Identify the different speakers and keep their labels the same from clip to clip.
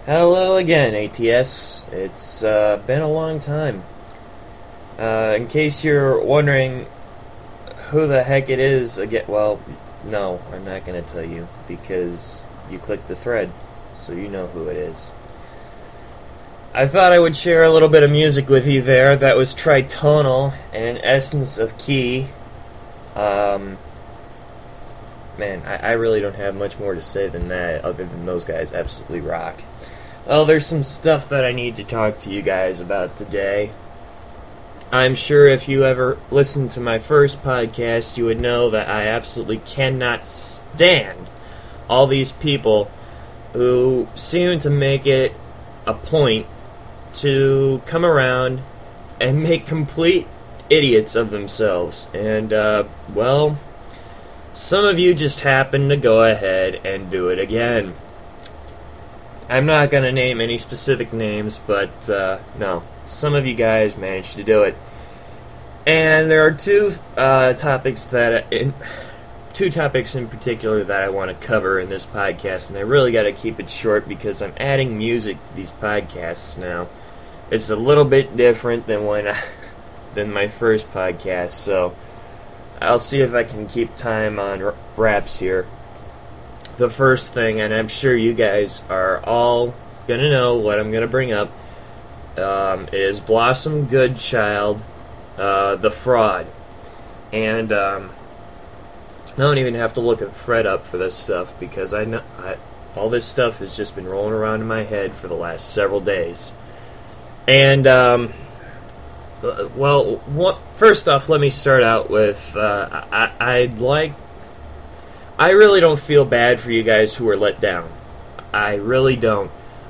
Speaker 1: Hello again, ATS. It's been a long time. In case you're wondering who the heck it is again, well, no, I'm not going to tell you because you clicked the thread, so you know who it is. I thought I would share a little bit of music with you there that was tritonal and an essence of key. Man, I really don't have much more to say than that, other than those guys absolutely rock. Well, there's some stuff that I need to talk to you guys about today. I'm sure if you ever listened to my first podcast, you would know that I absolutely cannot stand all these people who seem to make it a point to come around and make complete idiots of themselves. And, well, some of you just happen to go ahead and do it again. I'm not going to name any specific names, but no, some of you guys managed to do it. And there are two topics in particular that I want to cover in this podcast, and I really got to keep it short because I'm adding music to these podcasts now. It's a little bit different than than my first podcast, so I'll see if I can keep time on raps here. The first thing, and I'm sure you guys are all going to know what I'm going to bring up, is Blossom Goodchild, the fraud. And I don't even have to look a thread up for this stuff because I know all this stuff has just been rolling around in my head for the last several days. And, first off, let me start out with, I really don't feel bad for you guys who were let down. I really don't.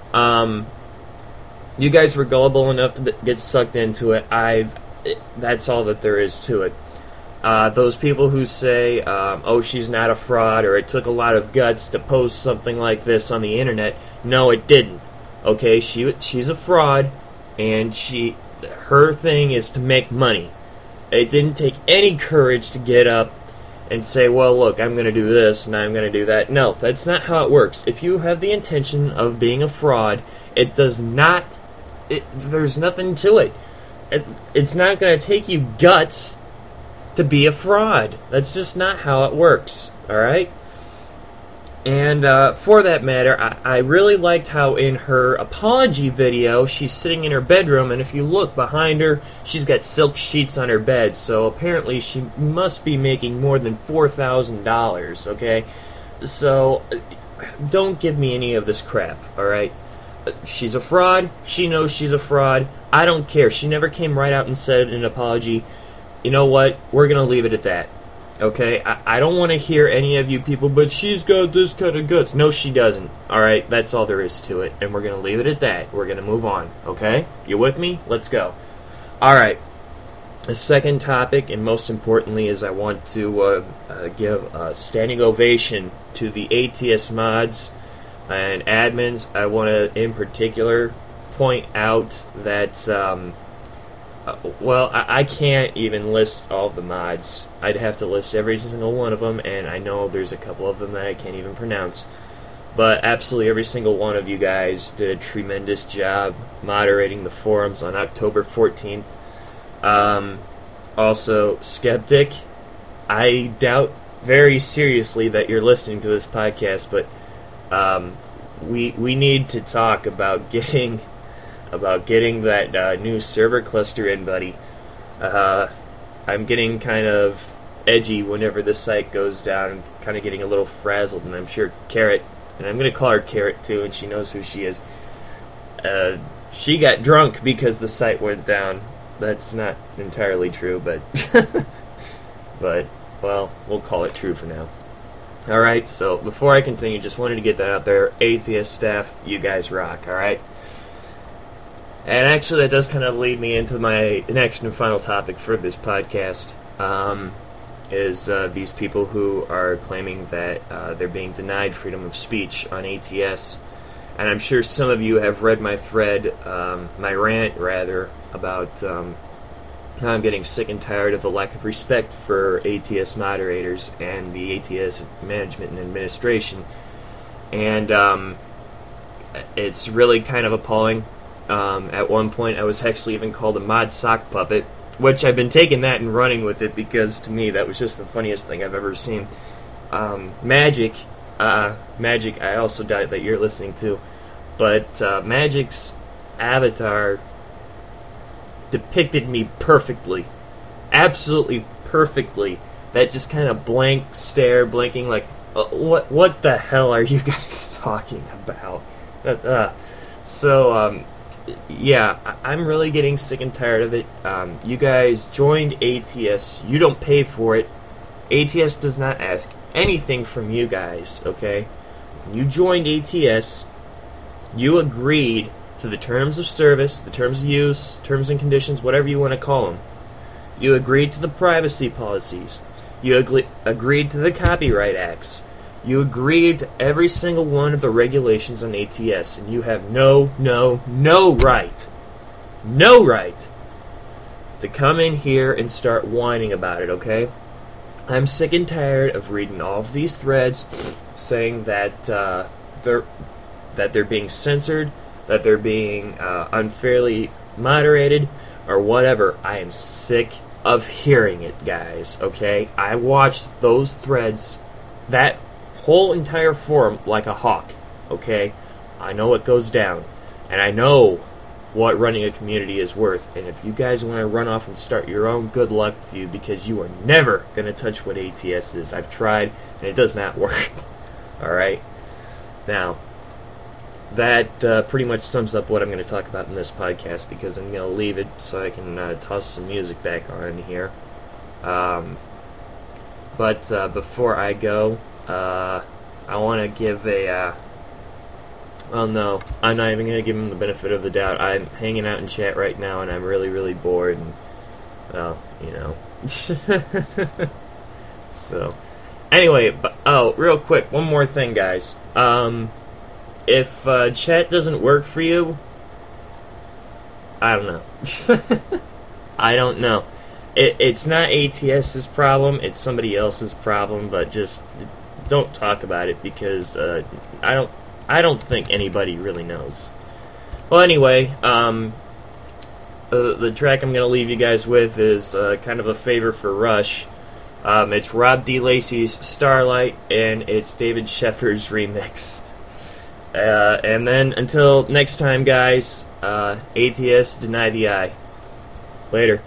Speaker 1: You guys were gullible enough to get sucked into it. That's all that there is to it. Those people who say, oh, she's not a fraud, or it took a lot of guts to post something like this on the internet. No, it didn't. Okay, she's a fraud, and her thing is to make money. It didn't take any courage to get up and say, well, look, I'm going to do this and I'm going to do that. No, that's not how it works. If you have the intention of being a fraud, there's nothing to it. It's not going to take you guts to be a fraud. That's just not how it works, alright? And for that matter, I really liked how in her apology video, she's sitting in her bedroom, and if you look behind her, she's got silk sheets on her bed, so apparently she must be making more than $4,000, okay? So, don't give me any of this crap, alright? She's a fraud, she knows she's a fraud, I don't care. She never came right out and said in an apology, you know what, we're gonna leave it at that. Okay, I don't want to hear any of you people, but she's got this kind of guts. No, she doesn't. Alright, that's all there is to it. And we're going to leave it at that. We're going to move on. Okay? You with me? Let's go. Alright. The second topic, and most importantly, is I want to give a standing ovation to the ATS mods and admins. I want to, in particular, point out that I can't even list all the mods. I'd have to list every single one of them, and I know there's a couple of them that I can't even pronounce. But absolutely every single one of you guys did a tremendous job moderating the forums on October 14th. Also, Skeptic, I doubt very seriously that you're listening to this podcast, but we need to talk about getting that new server cluster in, buddy. I'm getting kind of edgy whenever the site goes down, kind of getting a little frazzled, and I'm sure Carrot, and I'm going to call her Carrot too, and she knows who she is, she got drunk because the site went down. That's not entirely true, but well, we'll call it true for now. Alright, so before I continue, just wanted to get that out there. Atheist staff, you guys rock, alright? And actually, that does kind of lead me into my next and final topic for this podcast, is these people who are claiming that they're being denied freedom of speech on ATS. And I'm sure some of you have read my thread, my rant, rather, about how I'm getting sick and tired of the lack of respect for ATS moderators and the ATS management and administration. And it's really kind of appalling. At one point, I was actually even called a mod sock puppet, which I've been taking that and running with it because to me that was just the funniest thing I've ever seen. Magic, I also doubt that you're listening to, but Magic's avatar depicted me perfectly, absolutely perfectly. That just kind of blank stare, blinking like, what the hell are you guys talking about? Yeah, I'm really getting sick and tired of it. You guys joined ATS. You don't pay for it. ATS does not ask anything from you guys, okay? When you joined ATS, you agreed to the terms of service, the terms of use, terms and conditions, whatever you want to call them. You agreed to the privacy policies. You agreed to the copyright acts. You agreed to every single one of the regulations on ATS, and you have no right to come in here and start whining about it, okay? I'm sick and tired of reading all of these threads saying that they're being censored, that they're being unfairly moderated, or whatever. I am sick of hearing it, guys, okay? I watched those threads, that whole entire forum, like a hawk, okay? I know what goes down, and I know what running a community is worth, and if you guys want to run off and start your own, good luck to you, because you are never going to touch what ATS is. I've tried, and it does not work. Alright? Now, that pretty much sums up what I'm going to talk about in this podcast, because I'm going to leave it so I can toss some music back on here. But before I go, I want to give a... well, no, I'm not even going to give him the benefit of the doubt. I'm hanging out in chat right now, and I'm really bored, and, well, you know. So, anyway, real quick, one more thing, guys. If chat doesn't work for you, I don't know. I don't know. It's not ATS's problem, it's somebody else's problem, but just don't talk about it, because I don't think anybody really knows. Well, anyway, the track I'm going to leave you guys with is kind of a favor for Rush. It's Rob D. Lacey's Starlight, and it's David Sheffer's remix. And then, until next time, guys, ATS, deny the eye. Later.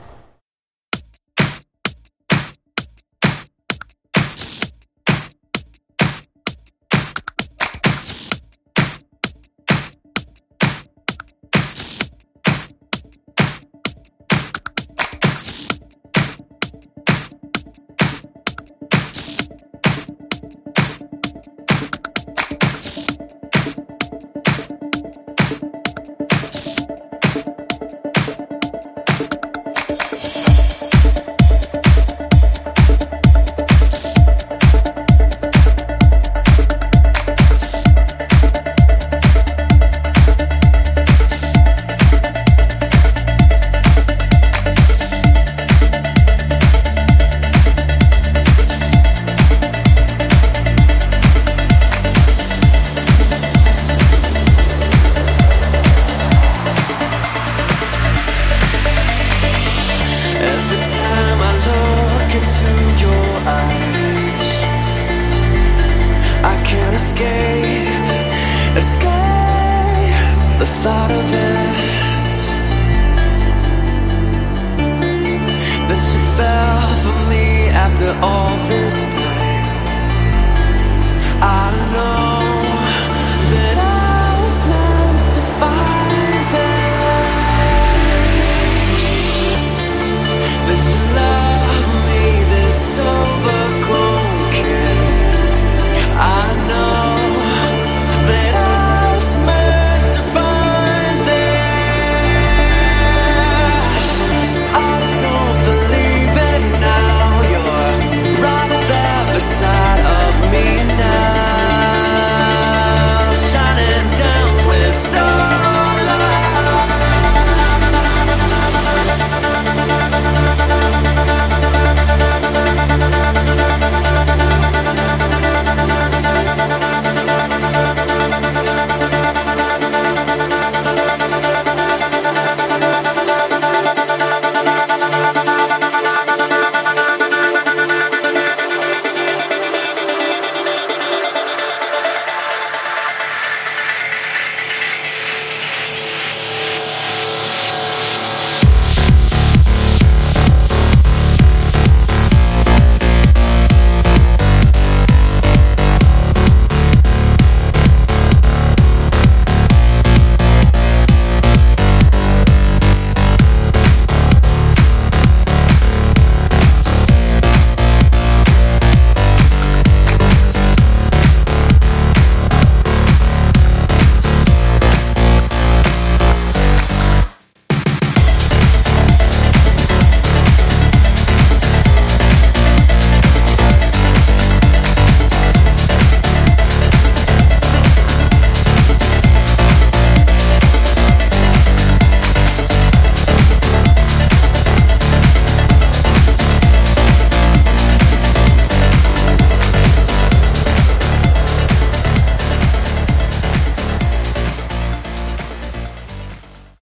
Speaker 2: escape the thought of it, that you fell for me after all this